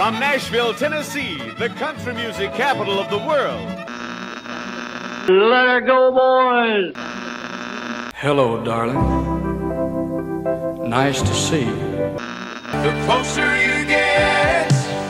From Nashville, Tennessee, the country music capital of the world. Let her go, boys! Hello, darling. Nice to see you. The closer you get,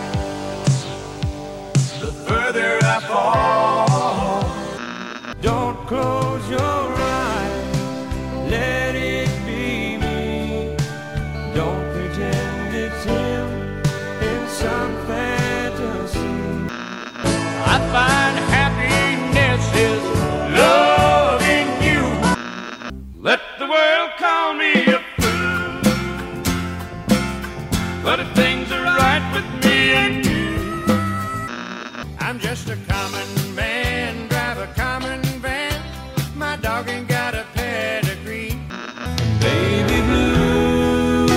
the further I fall. Don't close your eyes, let it be me. Don't pretend it's him in some fantasy. I find happiness is loving you. Let the world call me a fool, but if things are right with me and you, I'm just a common man, drive a common van. My dog ain't got a pedigree. Baby blue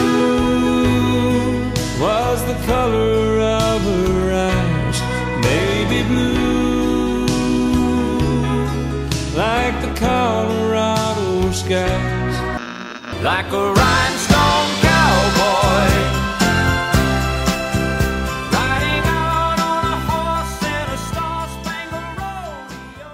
was the color of her eyes. Baby blue, like the Colorado skies. like a rhinestone cowboy, Riding out on a horse in a star-spangled rodeo.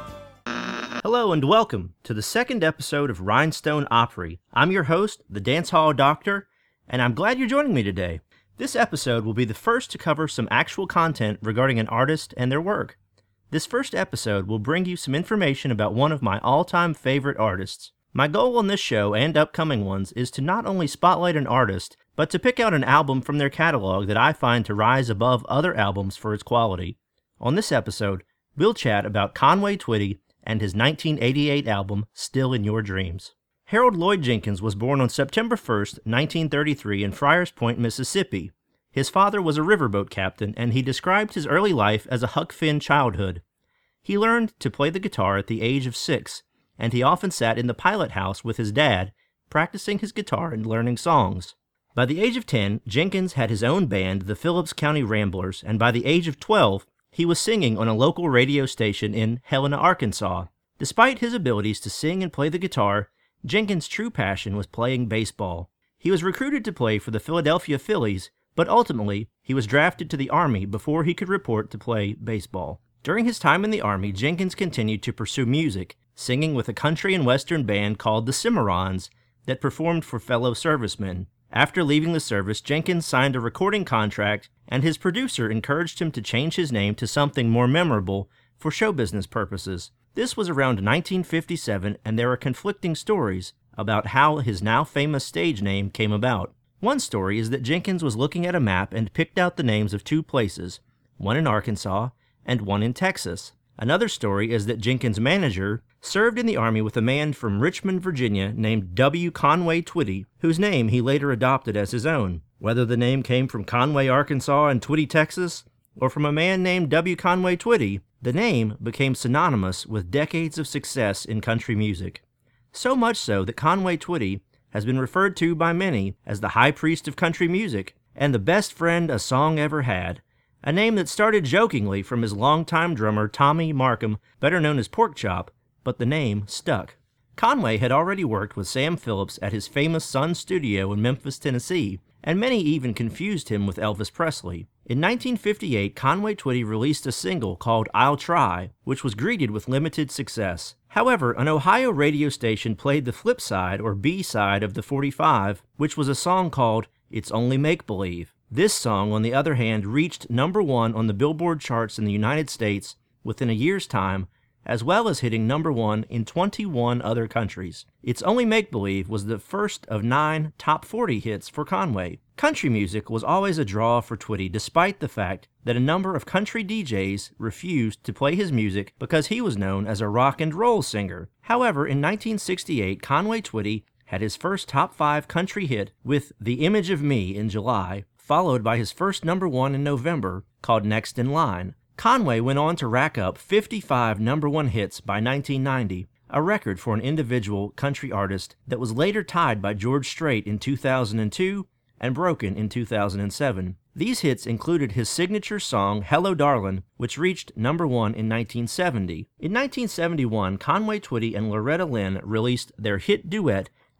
Hello and welcome to the second episode of Rhinestone Opry. I'm your host, the Dance Hall Doctor, and I'm glad you're joining me today. This episode will be the first to cover some actual content regarding an artist and their work. This first episode will bring you some information about one of my all-time favorite artists. My goal on this show and upcoming ones is to not only spotlight an artist, but to pick out an album from their catalog that I find to rise above other albums for its quality. On this episode, we'll chat about Conway Twitty and his 1988 album, Still in Your Dreams. Harold Lloyd Jenkins was born on September 1st, 1933 in Friars Point, Mississippi. His father was a riverboat captain, and he described his early life as a Huck Finn childhood. He learned to play the guitar at the age of 6, and he often sat in the pilot house with his dad, practicing his guitar and learning songs. By the age of 10, Jenkins had his own band, the Phillips County Ramblers, and by the age of 12, he was singing on a local radio station in Helena, Arkansas. Despite his abilities to sing and play the guitar, Jenkins' true passion was playing baseball. He was recruited to play for the Philadelphia Phillies, but ultimately, he was drafted to the Army before he could report to play baseball. During his time in the Army, Jenkins continued to pursue music, singing with a country and western band called the Cimarrons that performed for fellow servicemen. After leaving the service, Jenkins signed a recording contract, and his producer encouraged him to change his name to something more memorable for show business purposes. This was around 1957, and there are conflicting stories about how his now famous stage name came about. One story is that Jenkins was looking at a map and picked out the names of two places, one in Arkansas and one in Texas. Another story is that Jenkins' manager served in the Army with a man from Richmond, Virginia named W. Conway Twitty, whose name he later adopted as his own. Whether the name came from Conway, Arkansas and Twitty, Texas, or from a man named W. Conway Twitty, the name became synonymous with decades of success in country music. So much so that Conway Twitty has been referred to by many as the high priest of country music and the best friend a song ever had, a name that started jokingly from his longtime drummer Tommy Markham, better known as Porkchop, but the name stuck. Conway had already worked with Sam Phillips at his famous Sun Studio in Memphis, Tennessee, and many even confused him with Elvis Presley. In 1958, Conway Twitty released a single called I'll Try, which was greeted with limited success. However, an Ohio radio station played the flip side or B-side of the 45, which was a song called It's Only Make Believe. This song, on the other hand, reached number 1 on the Billboard charts in the United States within a year's time, as well as hitting number 1 in 21 other countries. It's Only Make Believe was the first of 9 top 40 hits for Conway. Country music was always a draw for Twitty, despite the fact that a number of country DJs refused to play his music because he was known as a rock and roll singer. However, in 1968, Conway Twitty had his first top 5 country hit with The Image of Me in July, followed by his first number 1 in November, called Next in Line. Conway went on to rack up 55 number 1 hits by 1990, a record for an individual country artist that was later tied by George Strait in 2002 and broken in 2007. These hits included his signature song Hello Darlin', which reached number 1 in 1970. In 1971, Conway Twitty and Loretta Lynn released their hit duet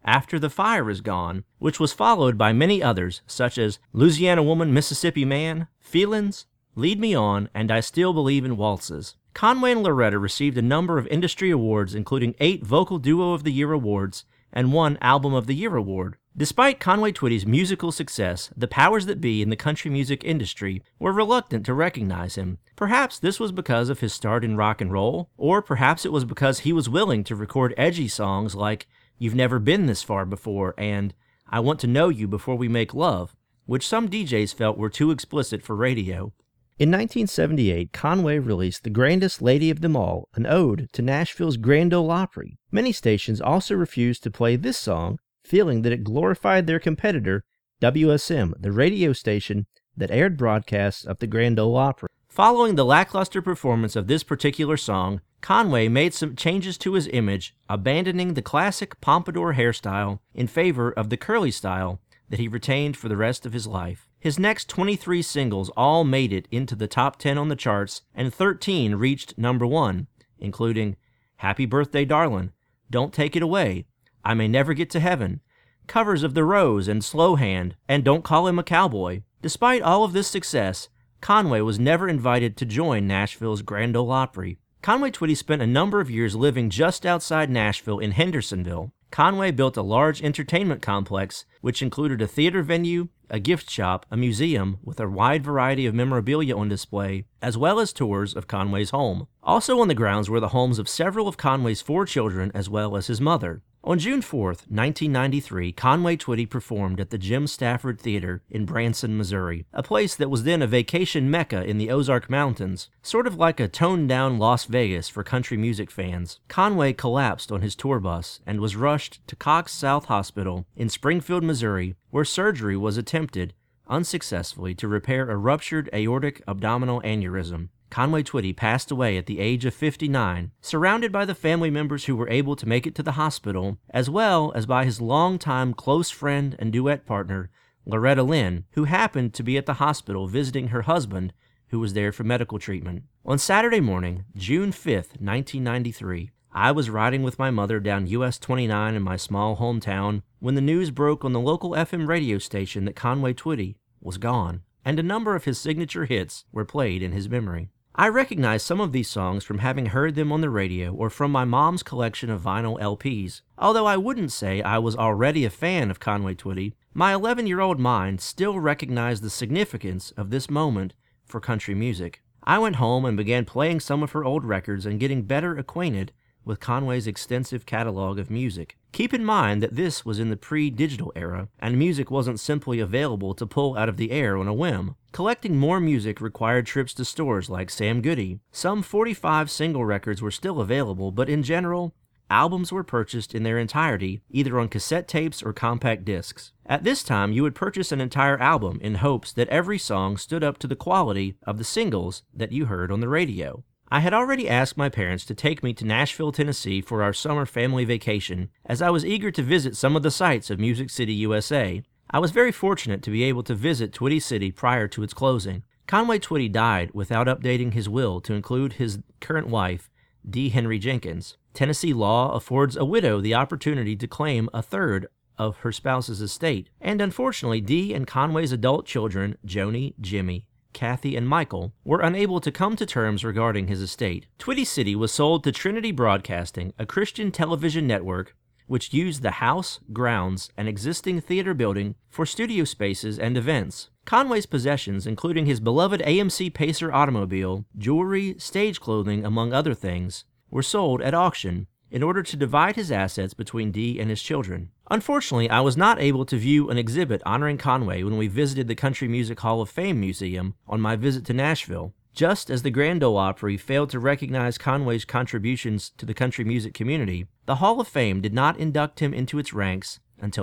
After the Fire Is Gone, which was followed by many others such as Louisiana Woman, Mississippi Man, Feelin's, Lead Me On, and I Still Believe in Waltzes. Conway and Loretta received a number of industry awards, including 8 Vocal Duo of the Year awards and 1 Album of the Year award. Despite Conway Twitty's musical success, the powers that be in the country music industry were reluctant to recognize him. Perhaps this was because of his start in rock and roll, or perhaps it was because he was willing to record edgy songs like You've Never Been This Far Before and I Want to Know You Before We Make Love, which some DJs felt were too explicit for radio. In 1978, Conway released The Grandest Lady of Them All, an ode to Nashville's Grand Ole Opry. Many stations also refused to play this song, feeling that it glorified their competitor, WSM, the radio station that aired broadcasts of the Grand Ole Opry. Following the lackluster performance of this particular song, Conway made some changes to his image, abandoning the classic pompadour hairstyle in favor of the curly style that he retained for the rest of his life. His next 23 singles all made it into the top 10 on the charts, and 13 reached number 1, including Happy Birthday Darlin', Don't Take It Away, I May Never Get to Heaven, covers of The Rose and Slow Hand, and Don't Call Him a Cowboy. Despite all of this success, Conway was never invited to join Nashville's Grand Ole Opry. Conway Twitty spent a number of years living just outside Nashville in Hendersonville. Conway built a large entertainment complex, which included a theater venue, a gift shop, a museum with a wide variety of memorabilia on display, as well as tours of Conway's home. Also on the grounds were the homes of several of Conway's 4 children as well as his mother. On June 4th, 1993, Conway Twitty performed at the Jim Stafford Theater in Branson, Missouri, a place that was then a vacation mecca in the Ozark Mountains, sort of like a toned-down Las Vegas for country music fans. Conway collapsed on his tour bus and was rushed to Cox South Hospital in Springfield, Missouri, where surgery was attempted, unsuccessfully, to repair a ruptured aortic abdominal aneurysm. Conway Twitty passed away at the age of 59, surrounded by the family members who were able to make it to the hospital, as well as by his longtime close friend and duet partner, Loretta Lynn, who happened to be at the hospital visiting her husband, who was there for medical treatment. On Saturday morning, June 5th, 1993, I was riding with my mother down US 29 in my small hometown when the news broke on the local FM radio station that Conway Twitty was gone, and a number of his signature hits were played in his memory. I recognize some of these songs from having heard them on the radio or from my mom's collection of vinyl LPs. Although I wouldn't say I was already a fan of Conway Twitty, my 11-year-old mind still recognized the significance of this moment for country music. I went home and began playing some of her old records and getting better acquainted with Conway's extensive catalog of music. Keep in mind that this was in the pre-digital era, and music wasn't simply available to pull out of the air on a whim. Collecting more music required trips to stores like Sam Goody. Some 45 single records were still available, but in general, albums were purchased in their entirety, either on cassette tapes or compact discs. At this time, you would purchase an entire album in hopes that every song stood up to the quality of the singles that you heard on the radio. I had already asked my parents to take me to Nashville, Tennessee for our summer family vacation, as I was eager to visit some of the sights of Music City, USA. I was very fortunate to be able to visit Twitty City prior to its closing. Conway Twitty died without updating his will to include his current wife, D. Henry Jenkins. Tennessee law affords a widow the opportunity to claim a third of her spouse's estate, and unfortunately Dee and Conway's adult children, Joni, Jimmy, Kathy, and Michael, were unable to come to terms regarding his estate. Twitty City was sold to Trinity Broadcasting, a Christian television network which used the house, grounds, and existing theater building for studio spaces and events. Conway's possessions, including his beloved AMC Pacer automobile, jewelry, stage clothing, among other things, were sold at auction in order to divide his assets between Dee and his children. Unfortunately, I was not able to view an exhibit honoring Conway when we visited the Country Music Hall of Fame Museum on my visit to Nashville. Just as the Grand Ole Opry failed to recognize Conway's contributions to the country music community, the Hall of Fame did not induct him into its ranks until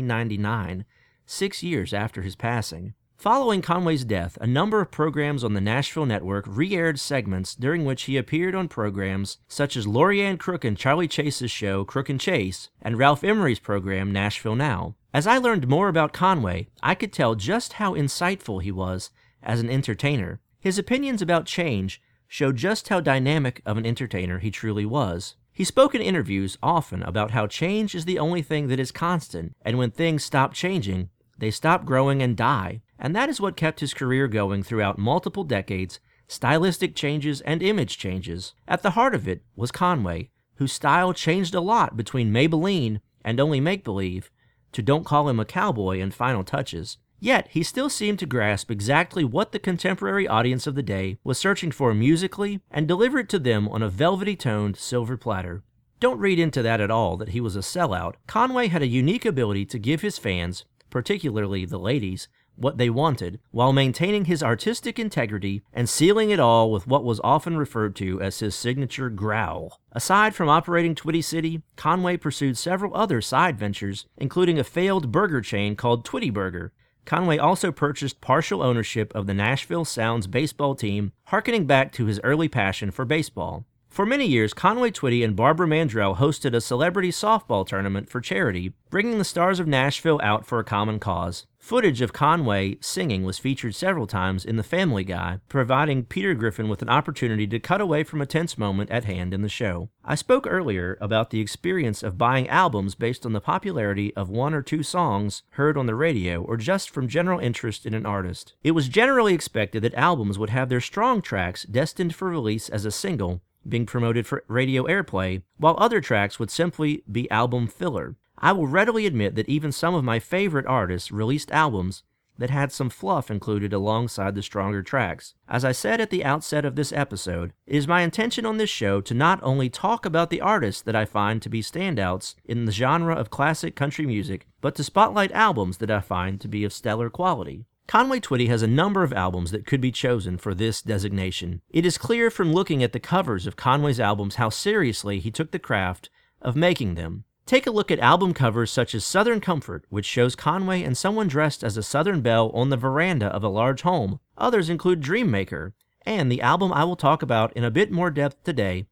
1999, 6 years after his passing. Following Conway's death, a number of programs on the Nashville network re-aired segments during which he appeared on programs such as Lorianne Crook and Charlie Chase's show Crook and Chase, and Ralph Emery's program Nashville Now. As I learned more about Conway, I could tell just how insightful he was as an entertainer. His opinions about change showed just how dynamic of an entertainer he truly was. He spoke in interviews often about how change is the only thing that is constant, and when things stop changing, they stop growing and die, and that is what kept his career going throughout multiple decades, stylistic changes and image changes. At the heart of it was Conway, whose style changed a lot between Maybelline and Only Make-Believe to Don't Call Him a Cowboy and Final Touches. Yet, he still seemed to grasp exactly what the contemporary audience of the day was searching for musically and deliver it to them on a velvety-toned silver platter. Don't read into that at all that he was a sellout. Conway had a unique ability to give his fans, particularly the ladies, what they wanted, while maintaining his artistic integrity and sealing it all with what was often referred to as his signature growl. Aside from operating Twitty City, Conway pursued several other side ventures, including a failed burger chain called Twitty Burger. Conway also purchased partial ownership of the Nashville Sounds baseball team, harkening back to his early passion for baseball. For many years, Conway Twitty and Barbara Mandrell hosted a celebrity softball tournament for charity, bringing the stars of Nashville out for a common cause. Footage of Conway singing was featured several times in The Family Guy, providing Peter Griffin with an opportunity to cut away from a tense moment at hand in the show. I spoke earlier about the experience of buying albums based on the popularity of one or two songs heard on the radio or just from general interest in an artist. It was generally expected that albums would have their strong tracks destined for release as a single, being promoted for radio airplay, while other tracks would simply be album filler. I will readily admit that even some of my favorite artists released albums that had some fluff included alongside the stronger tracks. As I said at the outset of this episode, it is my intention on this show to not only talk about the artists that I find to be standouts in the genre of classic country music, but to spotlight albums that I find to be of stellar quality. Conway Twitty has a number of albums that could be chosen for this designation. It is clear from looking at the covers of Conway's albums how seriously he took the craft of making them. Take a look at album covers such as Southern Comfort, which shows Conway and someone dressed as a Southern belle on the veranda of a large home. Others include Dream Maker, and the album I will talk about in a bit more depth today,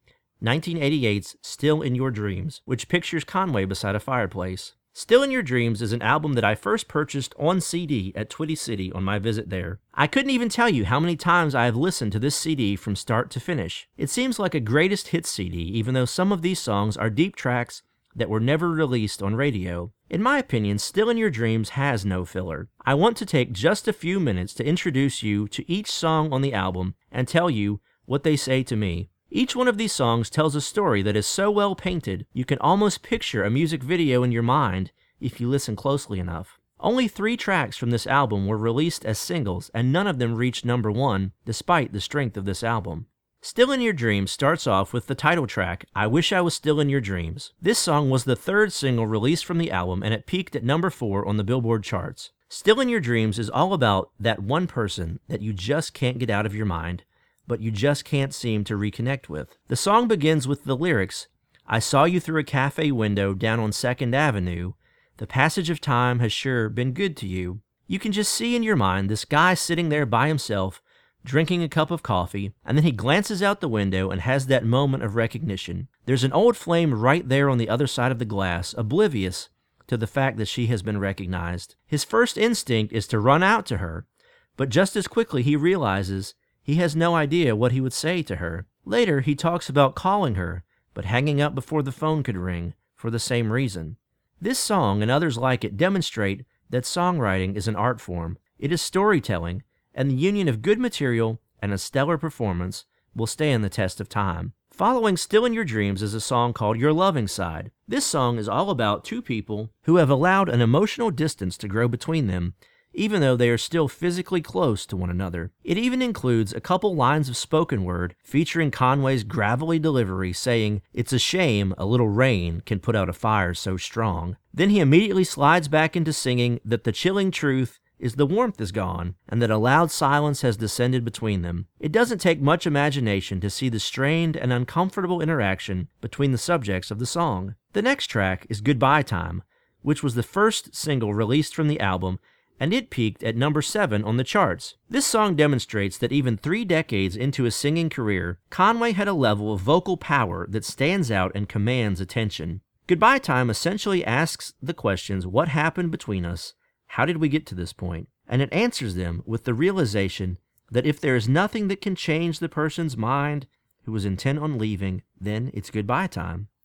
1988's Still in Your Dreams, which pictures Conway beside a fireplace. Still in Your Dreams is an album that I first purchased on CD at Twitty City on my visit there. I couldn't even tell you how many times I have listened to this CD from start to finish. It seems like a greatest hits CD, even though some of these songs are deep tracks that were never released on radio. In my opinion, Still in Your Dreams has no filler. I want to take just a few minutes to introduce you to each song on the album and tell you what they say to me. Each one of these songs tells a story that is so well painted, you can almost picture a music video in your mind if you listen closely enough. Only 3 tracks from this album were released as singles, and none of them reached number 1, despite the strength of this album. Still in Your Dreams starts off with the title track, I Wish I Was Still in Your Dreams. This song was the 3rd single released from the album, and it peaked at number 4 on the Billboard charts. Still in Your Dreams is all about that one person that you just can't get out of your mind, but you just can't seem to reconnect with. The song begins with the lyrics, I saw you through a cafe window down on 2nd Avenue. The passage of time has sure been good to you. You can just see in your mind this guy sitting there by himself, drinking a cup of coffee, and then he glances out the window and has that moment of recognition. There's an old flame right there on the other side of the glass, oblivious to the fact that she has been recognized. His first instinct is to run out to her, but just as quickly he realizes he has no idea what he would say to her. Later, he talks about calling her, but hanging up before the phone could ring, for the same reason. This song and others like it demonstrate that songwriting is an art form. It is storytelling, and the union of good material and a stellar performance will stand the test of time. Following Still in Your Dreams is a song called Your Loving Side. This song is all about 2 people who have allowed an emotional distance to grow between them, even though they are still physically close to one another. It even includes a couple lines of spoken word featuring Conway's gravelly delivery saying, it's a shame a little rain can put out a fire so strong. Then he immediately slides back into singing that the chilling truth is the warmth is gone, and that a loud silence has descended between them. It doesn't take much imagination to see the strained and uncomfortable interaction between the subjects of the song. The next track is Goodbye Time, which was the first single released from the album, and it peaked at number 7 on the charts. This song demonstrates that even 3 decades into his singing career, Conway had a level of vocal power that stands out and commands attention. Goodbye Time essentially asks the questions, what happened between us? How did we get to this point? And it answers them with the realization that if there is nothing that can change the person's mind who is intent on leaving, then it's goodbye time.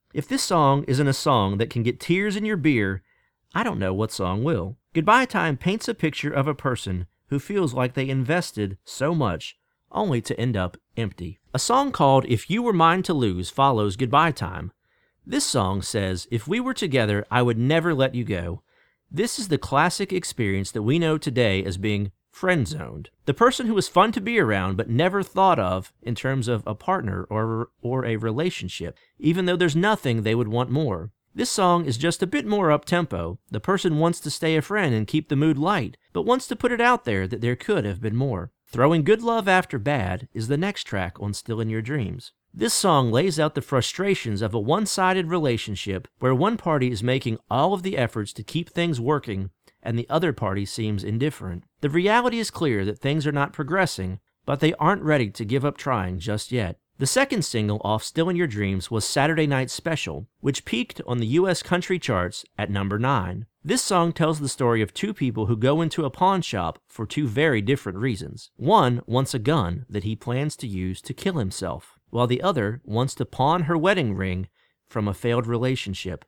If this song isn't a song that can get tears in your beer, I don't know what song will. Goodbye Time paints a picture of a person who feels like they invested so much, only to end up empty. A song called If You Were Mine to Lose follows Goodbye Time. This song says, if we were together, I would never let you go. This is the classic experience that we know today as being friend-zoned. The person who was fun to be around but never thought of in terms of a partner or a relationship, even though there's nothing they would want more. This song is just a bit more up-tempo. The person wants to stay a friend and keep the mood light, but wants to put it out there that there could have been more. Throwing Good Love After Bad is the next track on Still in Your Dreams. This song lays out the frustrations of a one-sided relationship where one party is making all of the efforts to keep things working and the other party seems indifferent. The reality is clear that things are not progressing, but they aren't ready to give up trying just yet. The second single off Still in Your Dreams was Saturday Night Special, which peaked on the U.S. country charts at number 9. This song tells the story of two people who go into a pawn shop for two very different reasons. One wants a gun that he plans to use to kill himself, while the other wants to pawn her wedding ring from a failed relationship.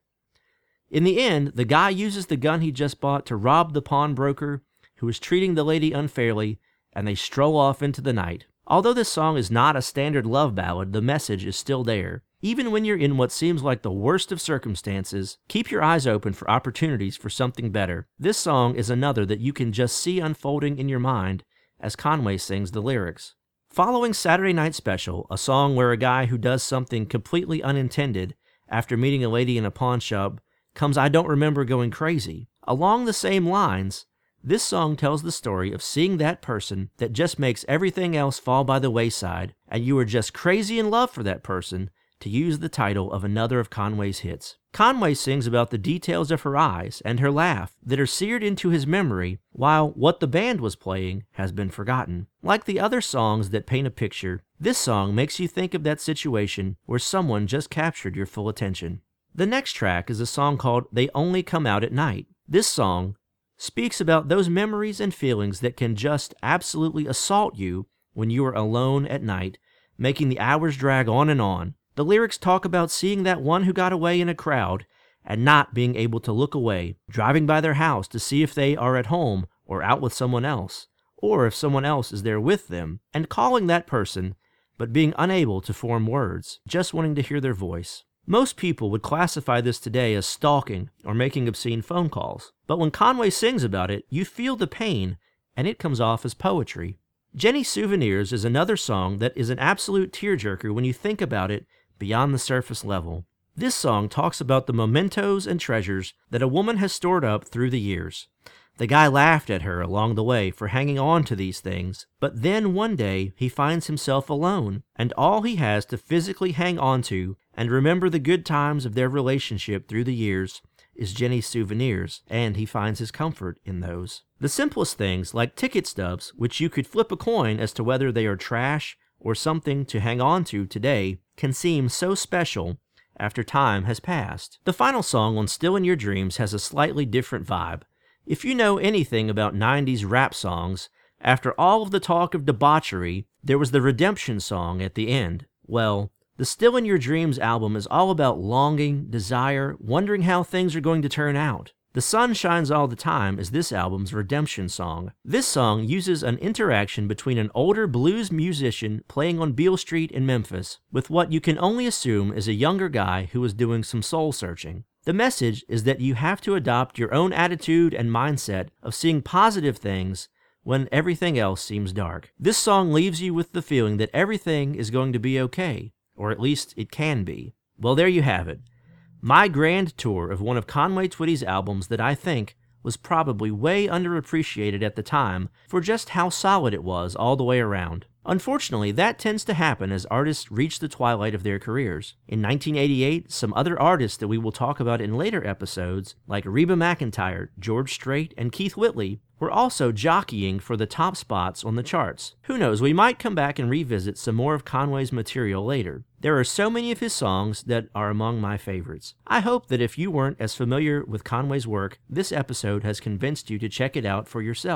In the end, the guy uses the gun he just bought to rob the pawnbroker who is treating the lady unfairly, and they stroll off into the night. Although this song is not a standard love ballad, the message is still there. Even when you're in what seems like the worst of circumstances, keep your eyes open for opportunities for something better. This song is another that you can just see unfolding in your mind as Conway sings the lyrics. Following Saturday Night Special, a song where a guy who does something completely unintended after meeting a lady in a pawn shop comes I Don't Remember Going Crazy. Along the same lines, this song tells the story of seeing that person that just makes everything else fall by the wayside, and you are just crazy in love for that person, to use the title of another of Conway's hits. Conway sings about the details of her eyes and her laugh that are seared into his memory, while what the band was playing has been forgotten. Like the other songs that paint a picture, this song makes you think of that situation where someone just captured your full attention. The next track is a song called They Only Come Out at Night. This song speaks about those memories and feelings that can just absolutely assault you when you are alone at night, making the hours drag on and on. The lyrics talk about seeing that one who got away in a crowd and not being able to look away, driving by their house to see if they are at home or out with someone else, or if someone else is there with them, and calling that person, but being unable to form words, just wanting to hear their voice. Most people would classify this today as stalking or making obscene phone calls, but when Conway sings about it, you feel the pain, and it comes off as poetry. Jenny's Souvenirs is another song that is an absolute tearjerker when you think about it beyond the surface level. This song talks about the mementos and treasures that a woman has stored up through the years. The guy laughed at her along the way for hanging on to these things, but then one day he finds himself alone, and all he has to physically hang on to and remember the good times of their relationship through the years is Jenny's souvenirs, and he finds his comfort in those. The simplest things, like ticket stubs, which you could flip a coin as to whether they are trash or something to hang on to today, can seem so special after time has passed. The final song on Still in Your Dreams has a slightly different vibe. If you know anything about 90s rap songs, after all of the talk of debauchery, there was the redemption song at the end. Well, the Still in Your Dreams album is all about longing, desire, wondering how things are going to turn out. The Sun Shines All the Time is this album's redemption song. This song uses an interaction between an older blues musician playing on Beale Street in Memphis with what you can only assume is a younger guy who is doing some soul searching. The message is that you have to adopt your own attitude and mindset of seeing positive things when everything else seems dark. This song leaves you with the feeling that everything is going to be okay, or at least it can be. Well, there you have it. My grand tour of one of Conway Twitty's albums that I think was probably way underappreciated at the time for just how solid it was all the way around. Unfortunately, that tends to happen as artists reach the twilight of their careers. In 1988, some other artists that we will talk about in later episodes, like Reba McEntire, George Strait, and Keith Whitley, were also jockeying for the top spots on the charts. Who knows, we might come back and revisit some more of Conway's material later. There are so many of his songs that are among my favorites. I hope that if you weren't as familiar with Conway's work, this episode has convinced you to check it out for yourself.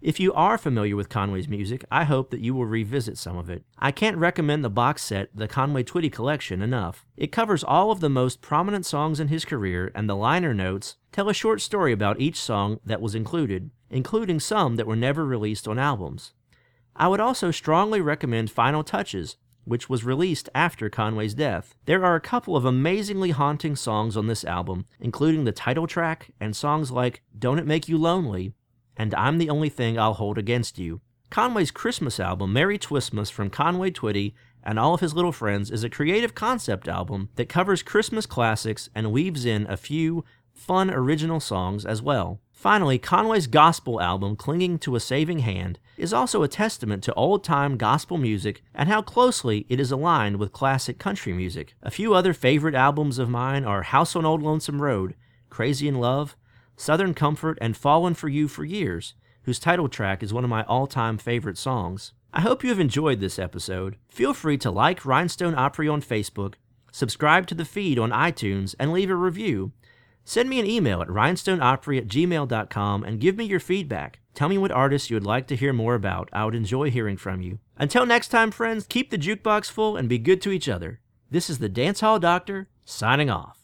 If you are familiar with Conway's music, I hope that you will revisit some of it. I can't recommend the box set, The Conway Twitty Collection, enough. It covers all of the most prominent songs in his career, and the liner notes tell a short story about each song that was included, including some that were never released on albums. I would also strongly recommend Final Touches, which was released after Conway's death. There are a couple of amazingly haunting songs on this album, including the title track and songs like Don't It Make You Lonely and I'm the Only Thing I'll Hold Against You. Conway's Christmas album, Merry Twistmas from Conway Twitty and all of his little friends, is a creative concept album that covers Christmas classics and weaves in a few fun original songs as well. Finally, Conway's gospel album, Clinging to a Saving Hand, is also a testament to old-time gospel music and how closely it is aligned with classic country music. A few other favorite albums of mine are House on Old Lonesome Road, Crazy in Love, Southern Comfort, and Fallen for You for Years, whose title track is one of my all-time favorite songs. I hope you have enjoyed this episode. Feel free to like Rhinestone Opry on Facebook, subscribe to the feed on iTunes, and leave a review. Send me an email at rhinestoneopry@gmail.com and give me your feedback. Tell me what artists you would like to hear more about. I would enjoy hearing from you. Until next time, friends, keep the jukebox full and be good to each other. This is the Dance Hall Doctor, signing off.